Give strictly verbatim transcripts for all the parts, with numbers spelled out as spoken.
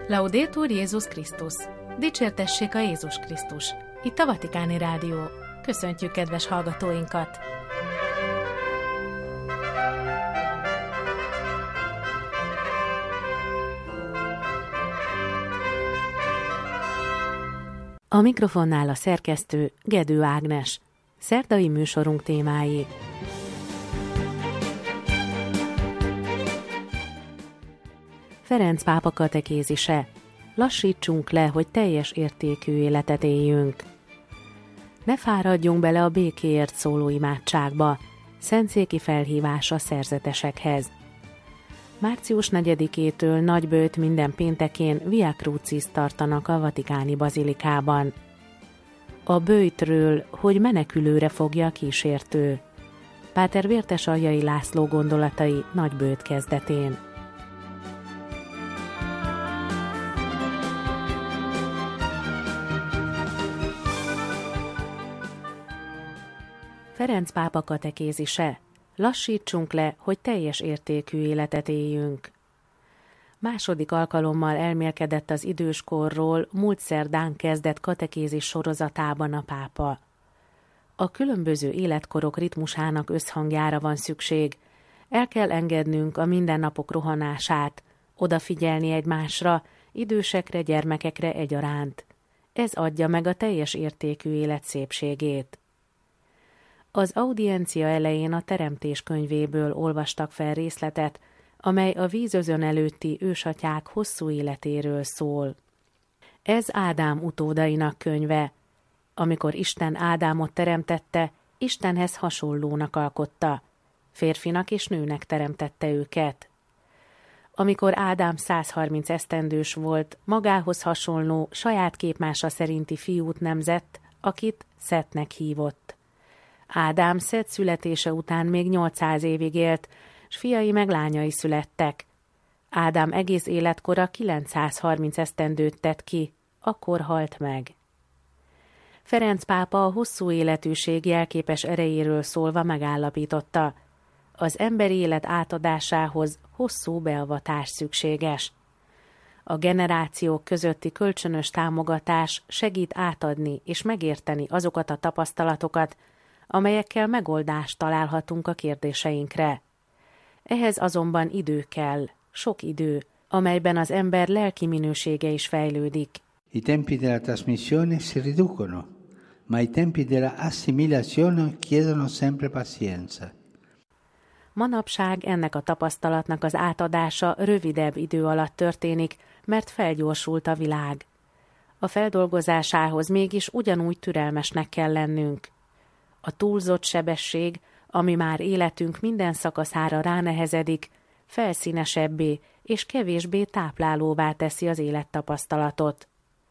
Laudetur Jézus Krisztus! Dicsértessék a Jézus Krisztus! Itt a Vatikáni Rádió. Köszöntjük kedves hallgatóinkat! A mikrofonnál a szerkesztő Gedő Ágnes. Szerdai műsorunk témái. Ferenc pápa katekézise. Lassítsunk le, hogy teljes értékű életet éljünk. Ne fáradjunk bele a békéért szóló imádságba. Szentszéki felhívás a szerzetesekhez. március negyedikétől nagyböjt minden péntekén Via Crucis tartanak a vatikáni bazilikában. A böjtről, hogy menekülőre fogja a kísértő. Páter Vértesaljai László gondolatai nagyböjt kezdetén. Ferenc pápa katekézise. Lassítsunk le, hogy teljes értékű életet éljünk. Második alkalommal elmélkedett az időskorról múlt szerdán kezdett katekézis sorozatában a pápa. A különböző életkorok ritmusának összhangjára van szükség. El kell engednünk a mindennapok rohanását, odafigyelni egymásra, idősekre, gyermekekre egyaránt. Ez adja meg a teljes értékű élet szépségét. Az audiencia elején a Teremtés könyvéből olvastak fel részletet, amely a vízözön előtti ősatyák hosszú életéről szól. Ez Ádám utódainak könyve. Amikor Isten Ádámot teremtette, Istenhez hasonlónak alkotta. Férfinak és nőnek teremtette őket. Amikor Ádám százharminc esztendős volt, magához hasonló, saját képmása szerinti fiút nemzett, akit Szetnek hívott. Ádám Szet születése után még nyolcszáz évig élt, s fiai meg lányai születtek. Ádám egész életkora kilencszázharminc esztendőt tett ki, akkor halt meg. Ferenc pápa a hosszú életűség jelképes erejéről szólva megállapította, az emberi élet átadásához hosszú beavatás szükséges. A generációk közötti kölcsönös támogatás segít átadni és megérteni azokat a tapasztalatokat, amelyekkel megoldást találhatunk a kérdéseinkre. Ehhez azonban idő kell, sok idő, amelyben az ember lelki minősége is fejlődik. I tempi della trasmissione si riducono, ma i tempi della assimilazione chiedono sempre pazienza. Manapság ennek a tapasztalatnak az átadása rövidebb idő alatt történik, mert felgyorsult a világ. A feldolgozásához mégis ugyanúgy türelmesnek kell lennünk. A túlzott sebesség, ami már életünk minden szakaszára ránehezedik, felszínesebbé és kevésbé táplálóvá teszi az élettapasztalatot.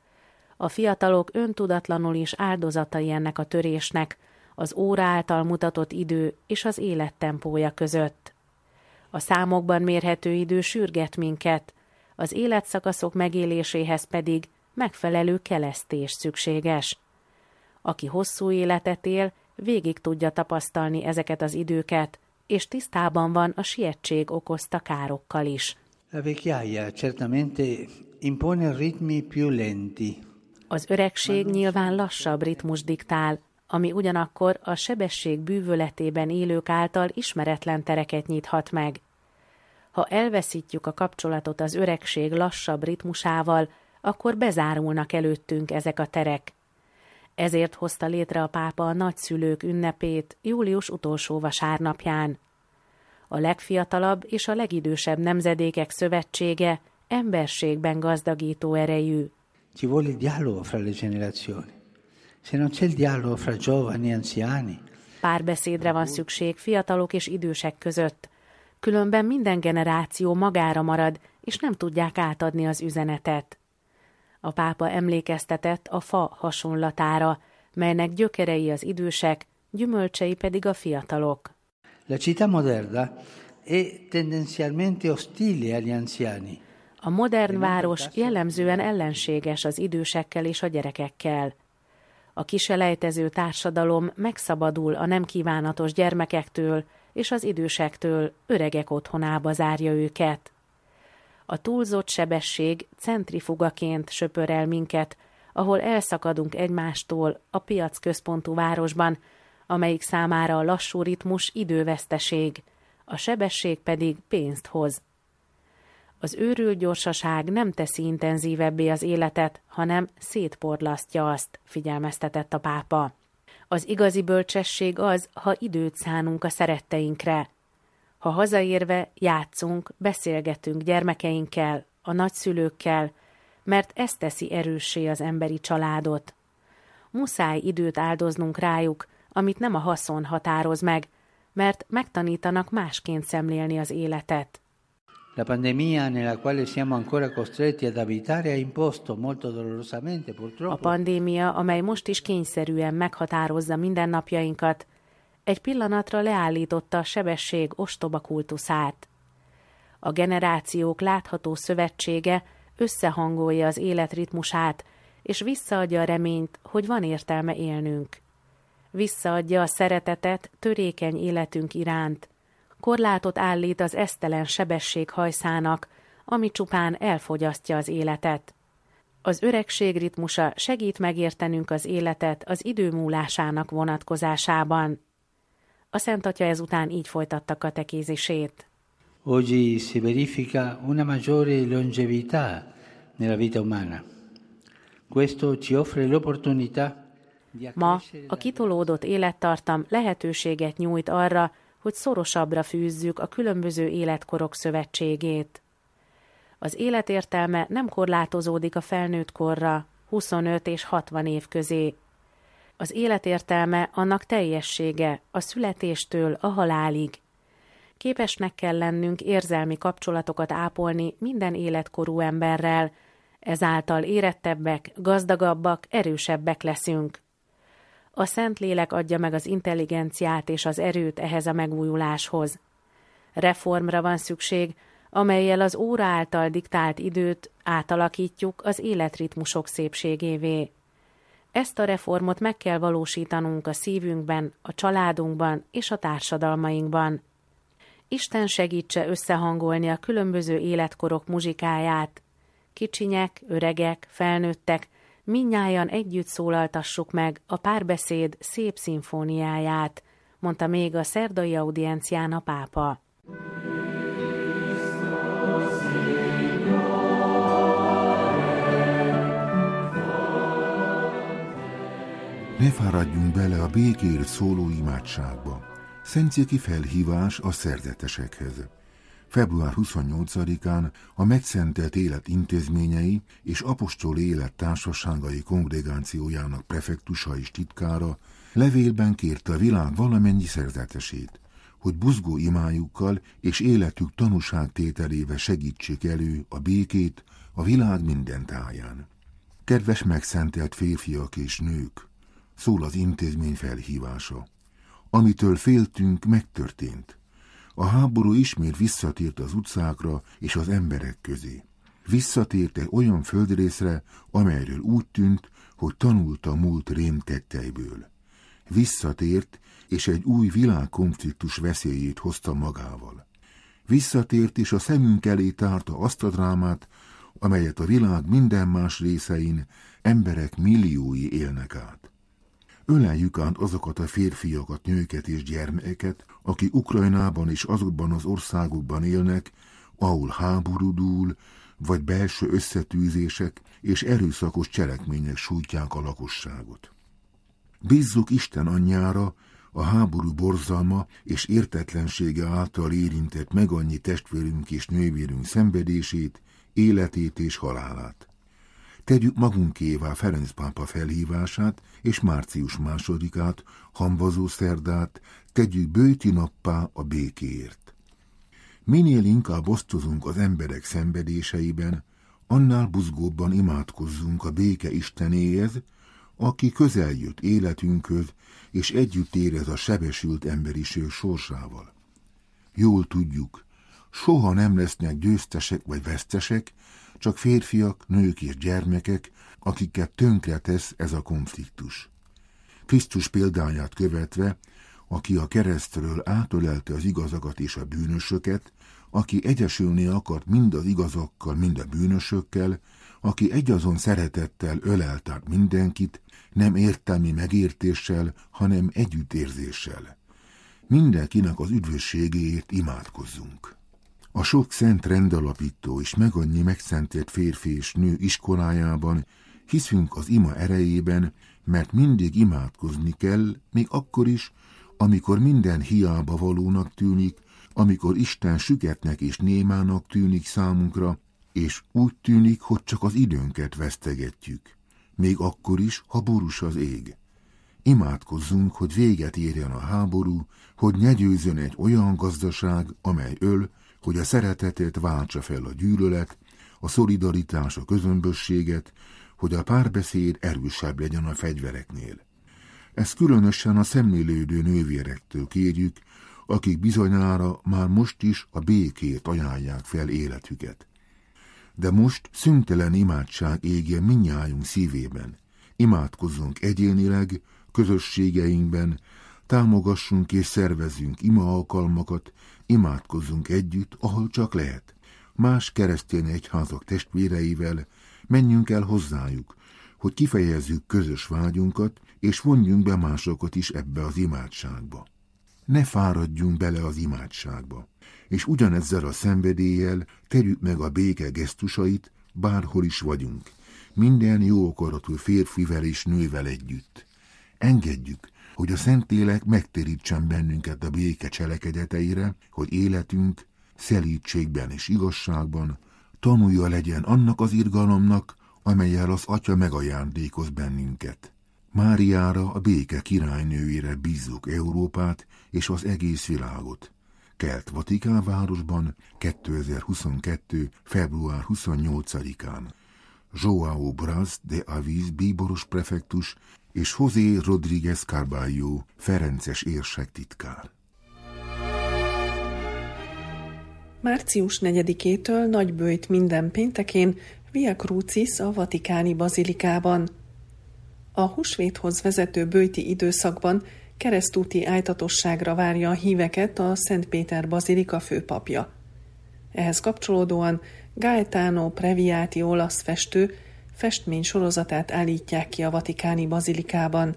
A fiatalok öntudatlanul is áldozatai ennek a törésnek, az óra által mutatott idő és az élet tempója között. A számokban mérhető idő sürget minket, az életszakaszok megéléséhez pedig megfelelő kelesztés szükséges. Aki hosszú életet él, végig tudja tapasztalni ezeket az időket, és tisztában van a sietség okozta károkkal is. La vecchiaia certamente impone ritmi più lenti. Az öregség nyilván lassabb ritmus diktál, ami ugyanakkor a sebesség bűvöletében élők által ismeretlen tereket nyithat meg. Ha elveszítjük a kapcsolatot az öregség lassabb ritmusával, akkor bezárulnak előttünk ezek a terek. Ezért hozta létre a pápa a nagyszülők ünnepét július utolsó vasárnapján. A legfiatalabb és a legidősebb nemzedékek szövetsége emberségben gazdagító erejű. Ci vuole il dialogo fra le generazioni. Se non c'è il dialogo fra giovani e anziani. Párbeszédre van szükség fiatalok és idősek között. Különben minden generáció magára marad, és nem tudják átadni az üzenetet. A pápa emlékeztetett a fa hasonlatára, melynek gyökerei az idősek, gyümölcsei pedig a fiatalok. La città moderna è tendenzialmente ostile agli anziani. A modern város jellemzően ellenséges az idősekkel és a gyerekekkel. A kiselejtező társadalom megszabadul a nem kívánatos gyermekektől és az idősektől, öregek otthonába zárja őket. A túlzott sebesség centrifugaként söpör el minket, ahol elszakadunk egymástól a piacközpontú városban, amelyik számára a lassú ritmus időveszteség, a sebesség pedig pénzt hoz. Az őrült gyorsaság nem teszi intenzívebbé az életet, hanem szétporlasztja azt, figyelmeztetett a pápa. Az igazi bölcsesség az, ha időt szánunk a szeretteinkre. Ha hazaérve játszunk, beszélgetünk gyermekeinkkel, a nagyszülőkkel, mert ez teszi erőssé az emberi családot. Muszáj időt áldoznunk rájuk, amit nem a haszon határoz meg, mert megtanítanak másként szemlélni az életet. La pandemia nella quale siamo ancora costretti ad abitare ha imposto molto dolorosamente, purtroppo. A pandémia, amely most is kényszerűen meghatározza mindennapjainkat, egy pillanatra leállította a sebesség ostoba kultuszát. A generációk látható szövetsége összehangolja az élet ritmusát, és visszaadja a reményt, hogy van értelme élnünk. Visszaadja a szeretetet törékeny életünk iránt, korlátot állít az esztelen sebesség hajszának, ami csupán elfogyasztja az életet. Az öregség ritmusa segít megértenünk az életet az idő múlásának vonatkozásában. A Szent Atya ezután így folytatta katekézisét. Oggi si verifica una maggiore longevità nella vita umana. Questo ci offre l'opportunità. Ma a kitolódott élettartam lehetőséget nyújt arra, hogy szorosabbra fűzzük a különböző életkorok szövetségét. Az életértelme nem korlátozódik a felnőtt korra, huszonöt és hatvan év közé. Az életértelme annak teljessége, a születéstől a halálig. Képesnek kell lennünk érzelmi kapcsolatokat ápolni minden életkorú emberrel, ezáltal érettebbek, gazdagabbak, erősebbek leszünk. A Szentlélek adja meg az intelligenciát és az erőt ehhez a megújuláshoz. Reformra van szükség, amellyel az óra által diktált időt átalakítjuk az életritmusok szépségévé. Ezt a reformot meg kell valósítanunk a szívünkben, a családunkban és a társadalmainkban. Isten segítse összehangolni a különböző életkorok muzsikáját. Kicsinyek, öregek, felnőttek, mindnyájan együtt szólaltassuk meg a párbeszéd szép szimfóniáját, mondta még a szerdai audiencián a pápa. Ne fáradjunk bele a békért szóló imádságba. Szentszéki felhívás a szerzetesekhez. február huszonnyolcadikán a Megszentelt Élet Intézményei és Apostoli Élet Társaságai Kongregációjának prefektusa és titkára levélben kérte a világ valamennyi szerzetesét, hogy buzgó imájukkal és életük tanúságtételével segítsék elő a békét a világ minden táján. Kedves megszentelt férfiak és nők, szól az intézmény felhívása. Amitől féltünk, megtörtént. A háború ismét visszatért az utcákra és az emberek közé. Visszatért egy olyan földrészre, amelyről úgy tűnt, hogy tanulta a múlt rémtetteiből. Visszatért, és egy új világkonfliktus veszélyét hozta magával. Visszatért, és a szemünk elé tárta azt a drámát, amelyet a világ minden más részein emberek milliói élnek át. Öleljük át azokat a férfiakat, nőket és gyermekeket, akik Ukrajnában és azokban az országokban élnek, ahol háború dúl, vagy belső összetűzések és erőszakos cselekmények sújtják a lakosságot. Bízzuk Isten anyjára, a háború borzalma és értetlensége által érintett meg annyi testvérünk és nővérünk szenvedését, életét és halálát. Tegyük magunkévá Ferenc pápa felhívását és március másodikát, hamvazó szerdát, tegyük bőti nappá a békéért. Minél inkább osztozunk az emberek szenvedéseiben, annál buzgóbban imádkozzunk a béke Istenéhez, aki közel jött életünkhöz, és együtt érez a sebesült emberiség sorsával. Jól tudjuk, soha nem lesznek győztesek vagy vesztesek, csak férfiak, nők és gyermekek, akiket tönkretesz ez a konfliktus. Krisztus példáját követve aki a keresztről átölelte az igazakat és a bűnösöket, aki egyesülni akart mind az igazakkal, mind a bűnösökkel, aki egyazon szeretettel ölelt át mindenkit, nem értelmi megértéssel, hanem együttérzéssel. Mindenkinek az üdvösségéért imádkozzunk. A sok szent rendalapító és megannyi megszentelt férfi és nő iskolájában hiszünk az ima erejében, mert mindig imádkozni kell, még akkor is, amikor minden hiába valónak tűnik, amikor Isten süketnek és némának tűnik számunkra, és úgy tűnik, hogy csak az időnket vesztegetjük, még akkor is, ha borús az ég. Imádkozzunk, hogy véget érjen a háború, hogy ne győzön egy olyan gazdaság, amely öl, hogy a szeretetet váltsa fel a gyűlölet, a szolidaritás a közömbösséget, hogy a párbeszéd erősebb legyen a fegyvereknél. Ezt különösen a szemlélődő nővérektől kérjük, akik bizonyára már most is a békét ajánlják fel életüket. De most szüntelen imádság égjen mindnyájunk szívében. Imádkozzunk egyénileg, közösségeinkben, támogassunk és szervezzünk ima alkalmakat, imádkozzunk együtt, ahol csak lehet. Más keresztény egyházak testvéreivel menjünk el hozzájuk, hogy kifejezzük közös vágyunkat, és vonjunk be másokat is ebbe az imádságba. Ne fáradjunk bele az imádságba, és ugyanezzel a szenvedéllyel tegyük meg a béke gesztusait, bárhol is vagyunk, minden jó akaratú férfivel és nővel együtt. Engedjük, hogy a Szentlélek megtérítsen bennünket a béke cselekedeteire, hogy életünk szelídségben és igazságban tanulja legyen annak az irgalomnak, amellyel az Atya megajándékoz bennünket. Máriára, a béke királynőjére bízzuk Európát és az egész világot. Kelt-Vatikán városban kétezer-huszonkettő. február huszonnyolcadikán. João Braz de Aviz bíboros prefektus és José Rodríguez Carballo ferences érsek titkár. Március negyedikétől nagyböjt minden péntekén Via Crucis a vatikáni bazilikában. A húsvéthoz vezető böjti időszakban keresztúti ájtatosságra várja a híveket a Szent Péter bazilika főpapja. Ehhez kapcsolódóan Gaetano Previati olasz festő festmény sorozatát állítják ki a vatikáni bazilikában.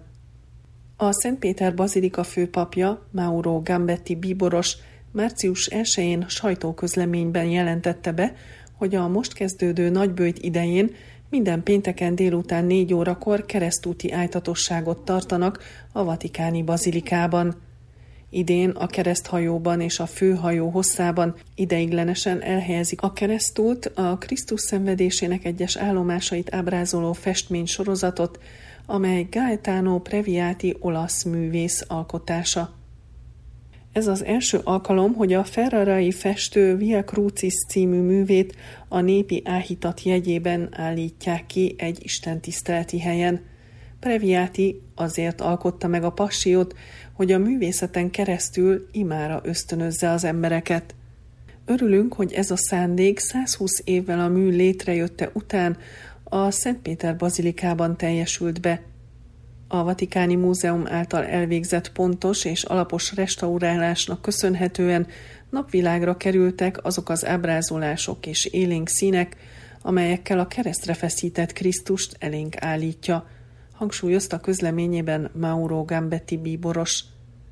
A Szent Péter bazilika főpapja, Mauro Gambetti bíboros március elsején sajtóközleményben jelentette be, hogy a most kezdődő nagyböjt idején minden pénteken délután négy órakor keresztúti ájtatosságot tartanak a vatikáni bazilikában. Idén a kereszthajóban és a főhajó hosszában ideiglenesen elhelyezik a keresztút, a Krisztus szenvedésének egyes állomásait ábrázoló festmény sorozatot, amely Gaetano Previati olasz művész alkotása. Ez az első alkalom, hogy a ferrarai festő Via Crucis című művét a népi áhítat jegyében állítják ki egy istentiszteleti helyen. Previati azért alkotta meg a passiót, hogy a művészeten keresztül imára ösztönözze az embereket. Örülünk, hogy ez a szándék százhúsz évvel a mű létrejötte után a Szent Péter bazilikában teljesült be. A Vatikáni Múzeum által elvégzett pontos és alapos restaurálásnak köszönhetően napvilágra kerültek azok az ábrázolások és élénk színek, amelyekkel a keresztre feszített Krisztust elénk állítja, hangsúlyozta közleményében Mauro Gambetti bíboros.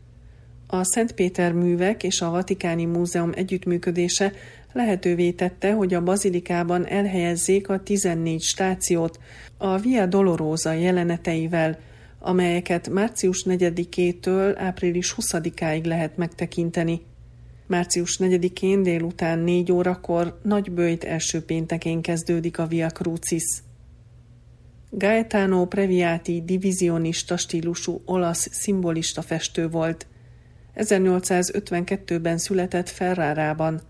A Szent Péter művek és a Vatikáni Múzeum együttműködése lehetővé tette, hogy a bazilikában elhelyezzék a tizennégy stációt a Via Dolorosa jeleneteivel, amelyeket március negyedikétől április huszadikáig lehet megtekinteni. Március negyedikén délután négy órakor nagyböjt első péntekén kezdődik a Via Crucis. Gaetano Previati divizionista stílusú olasz szimbolista festő volt. ezernyolcszázötvenkettőben született Ferrarában.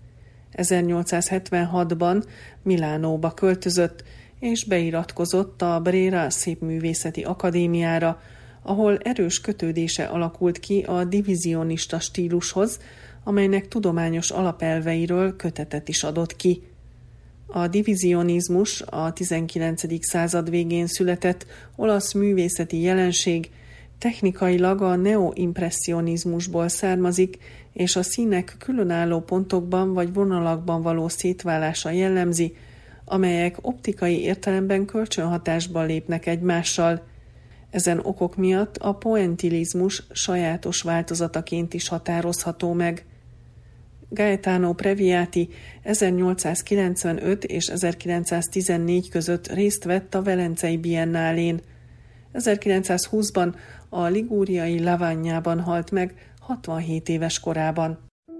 ezernyolcszázhetvenhatban Milánóba költözött, és beiratkozott a Brera Szépművészeti Akadémiára, ahol erős kötődése alakult ki a divizionista stílushoz, amelynek tudományos alapelveiről kötetet is adott ki. A divizionizmus a tizenkilencedik század végén született olasz művészeti jelenség, Technikailag a neoimpresszionizmusból származik, és a színek különálló pontokban vagy vonalakban való szétválása jellemzi, amelyek optikai értelemben kölcsönhatásban lépnek egymással. Ezen okok miatt a pointilizmus sajátos változataként is határozható meg. Gaetano Previati ezernyolcszázkilencvenöt és ezerkilencszáztizennégy között részt vett a Velencei Biennálén. ezerkilencszázhúszban a ligúriai Lavagnyában halt meg hatvanhét éves korában.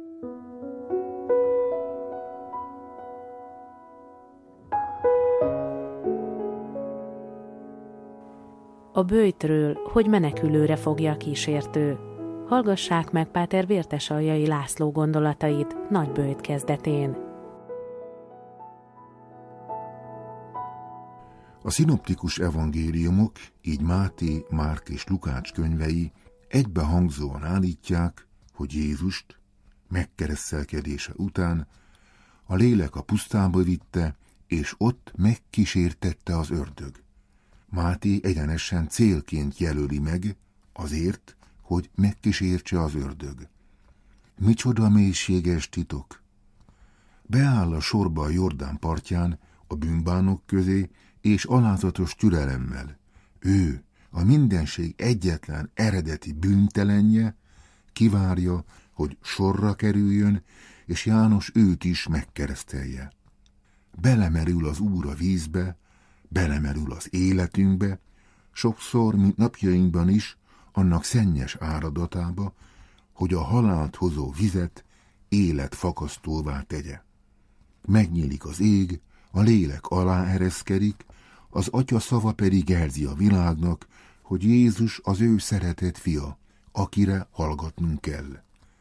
A böjtről, hogy menekülőre fogja a kísértő. Hallgassák meg Páter Vértesaljai László gondolatait Nagyböjt kezdetén. A szinoptikus evangéliumok, így Máté, Márk és Lukács könyvei egybehangzóan állítják, hogy Jézust megkeresztelkedése után a lélek a pusztába vitte, és ott megkísértette az ördög. Máté egyenesen célként jelöli meg azért, hogy megkísértse az ördög. Micsoda mélységes titok! Beáll a sorba a Jordán partján, a bűnbánok közé, és alázatos türelemmel. Ő, a mindenség egyetlen eredeti bűntelenje, kivárja, hogy sorra kerüljön, és János őt is megkeresztelje. Belemerül az Úr a vízbe, belemerül az életünkbe, sokszor, mint napjainkban is, annak szennyes áradatába, hogy a halált hozó vizet életfakasztóvá tegye. Megnyílik az ég, a lélek alá ereszkedik, az Atya szava pedig jelzi a világnak, hogy Jézus az ő szeretett fia, akire hallgatnunk kell.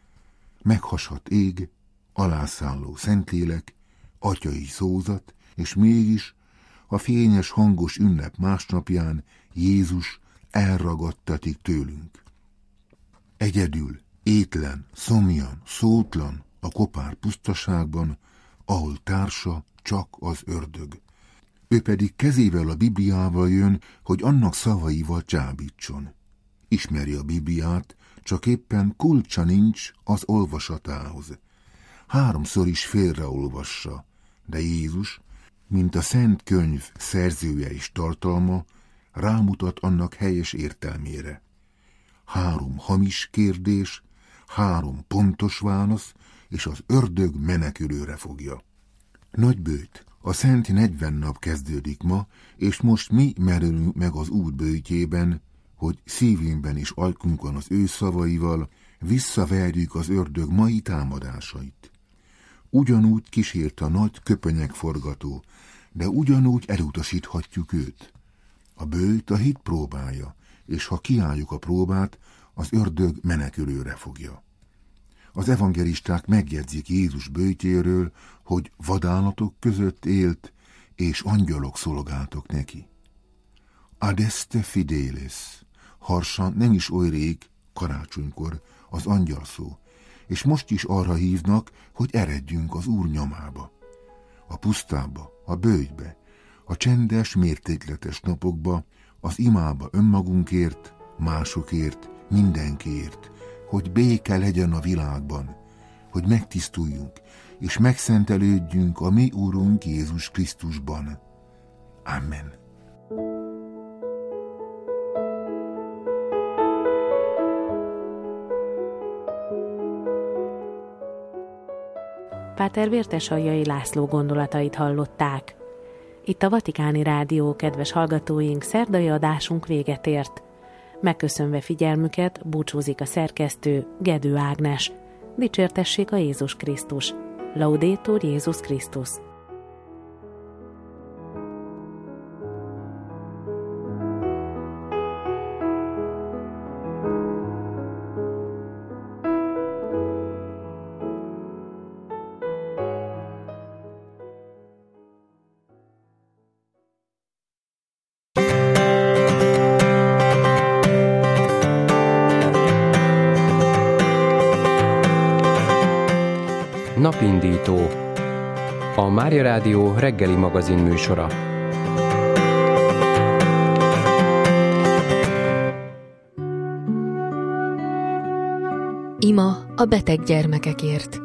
Meghasat ég, alászálló Szentlélek, atyai szózat, és mégis a fényes hangos ünnep másnapján Jézus elragadtatik tőlünk. Egyedül, étlen, szomjan, szótlan a kopár pusztaságban, ahol társa csak az ördög. Ő pedig kezével a Bibliával jön, hogy annak szavaival csábítson. Ismeri a Bibliát, csak éppen kulcsa nincs az olvasatához. Háromszor is félreolvassa, de Jézus, mint a Szent Könyv szerzője és tartalma, rámutat annak helyes értelmére. Három hamis kérdés, három pontos válasz, és az ördög menekülőre fogja. Nagyböjt, a Szent negyven nap kezdődik ma, és most mi merülünk meg az Úr böjtjében, hogy szívünkben és ajkunkon az ő szavaival visszaverjük az ördög mai támadásait. Ugyanúgy kísért a nagy köpenyegforgató, de ugyanúgy elutasíthatjuk őt. A böjt a hit próbája, és ha kiálljuk a próbát, az ördög menekülőre fogja. Az evangelisták megjegyzik Jézus böjtjéről, hogy vadállatok között élt, és angyalok szolgáltok neki. Adeste fidelis, harsan nem is oly rég, karácsonykor, az angyal szó, és most is arra hívnak, hogy eredjünk az Úr nyomába. A pusztába, a böjtbe, a csendes, mértékletes napokba, az imába önmagunkért, másokért, mindenkiért, hogy béke legyen a világban, hogy megtisztuljunk, és megszentelődjünk a mi Úrunk Jézus Krisztusban. Amen. Páter Vértesaljai László gondolatait hallották. Itt a Vatikáni Rádió, kedves hallgatóink, szerdai adásunk véget ért. Megköszönve figyelmüket, búcsúzik a szerkesztő, Gedő Ágnes. Dicsértessék a Jézus Krisztus. Laudetur Jézus Krisztus. Napindító, a Mária Rádió reggeli magazin műsora. Ima a beteg gyermekekért.